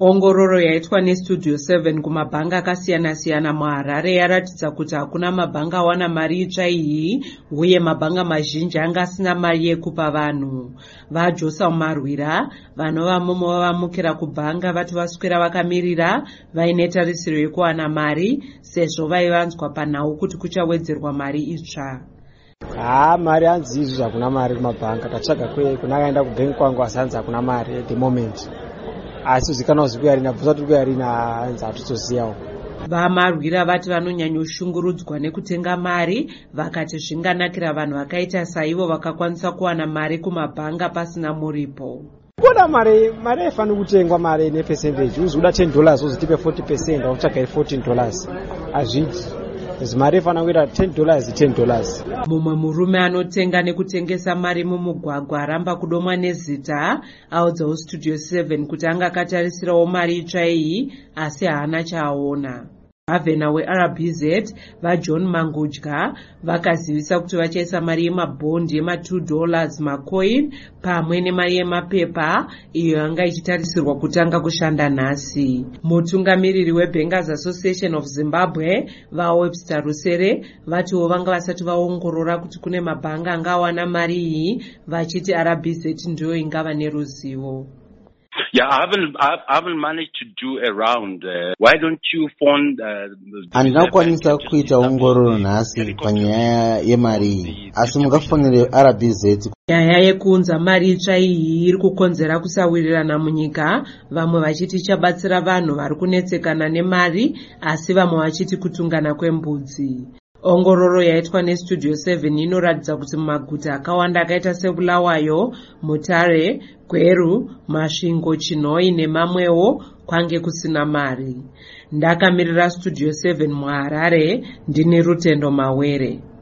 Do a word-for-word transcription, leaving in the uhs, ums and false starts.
Ongororo yaitwa neStudio seven kumabhanga akasiyana-siyana muHarare yaratidza kuti hakuna mabhanga awana mari itsva iyi, uye mabhanga mazhinji anga asina mari yekupa vanhu. VaJosa Marwira vanova momo vavamukira kubhanga vati vaswera vakamirira vaine tarisiro yekuwana mari sezvo vaivanzwa panhau kuti kuchawedzerwa mari itsva. Ah, mari hanzi izvi hakuna mari kumabhanga. Tatsvaga kuna akaenda kubhengi kwangu asi hanzi hakuna mari at the moment. Asi zvikana zvikuarina bvusa turi kuarina hanzi hatutoziyawo. VaMarwira vati vanonyanyoshungurudzwa nekutenga mari, vakati zvinganakira vanhu vakaita saivo vakakwanisa kuwana mari kumabhanga pasina muripo. Kuda mari mari haifaniri kutengwa mari ne percentage. Uzoda ten dollars uzotipe forty percent wakutsvaga fourteen dollars. Hazvidi. Mari ifana kuita ten dollars ten dollars. Mumwe murume anotenga nekutengesa mari mumugwagwa aramba kudomwa nezita audzawo Studio seven kuti anga akatarisirawo mari itsva iyi asi haana chaaona. Gavhena weR B Z vaJohn Mangudya vakazivisa kuti vachaisa mari yemabhondi yema two dollars macoin pamwe nemari yemapepa iyo yanga ichitarisirwa kutanga kushanda nhasi. Mutungamiriri weBankers Association of Zimbabwe vaWebster Rusere vatiwo vanga vasati vaongorora kuti kune mabhanga angawana mari iyi, vachiti R B Z ndiyo ingava neruzivo. Yeah, I haven't, I haven't managed to do a round. Uh, why don't you phone uh, Handina kwanisa kuita ongororo nhasi panyaya yemari iyi, asi mungafonere R B Z. Nyaya yekuunza mari itsva iyi iri kukonzera kusawirirana munyika, vamwe vachiti ichabatsira vanhu vari kunetsekana nemari, asi vamwe vachiti kutungana kwembudzi. Ongororo yaitwa neStudio seven inoratidza kuti mumaguta akawanda akaita seBulawayo, Mutare, Gweru, Masvingo, Chinhoyi nemamwewo kwange kusina mari. Ndakamirira Studio seven muHarare, ndini Rutendo Mawere.